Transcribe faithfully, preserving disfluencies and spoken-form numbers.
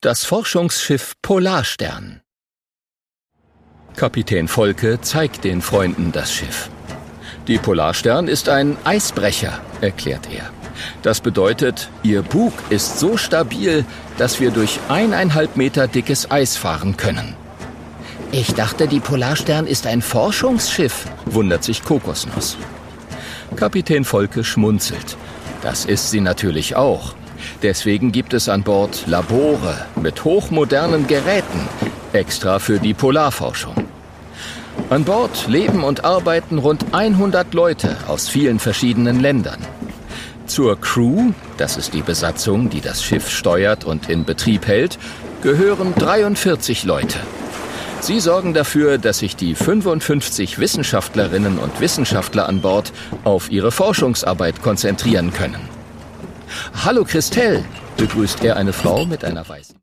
Das Forschungsschiff Polarstern. Kapitän Volke zeigt den Freunden das Schiff. Die Polarstern ist ein Eisbrecher, erklärt er. Das bedeutet, ihr Bug ist so stabil, dass wir durch eineinhalb Meter dickes Eis fahren können. Ich dachte, die Polarstern ist ein Forschungsschiff, wundert sich Kokosnuss. Kapitän Volke schmunzelt. Das ist sie natürlich auch. Deswegen gibt es an Bord Labore mit hochmodernen Geräten, extra für die Polarforschung. An Bord leben und arbeiten rund hundert Leute aus vielen verschiedenen Ländern. Zur Crew, das ist die Besatzung, die das Schiff steuert und in Betrieb hält, gehören dreiundvierzig Leute. Sie sorgen dafür, dass sich die fünfundfünfzig Wissenschaftlerinnen und Wissenschaftler an Bord auf ihre Forschungsarbeit konzentrieren können. »Hallo Christelle«, begrüßt er eine Frau mit einer weißen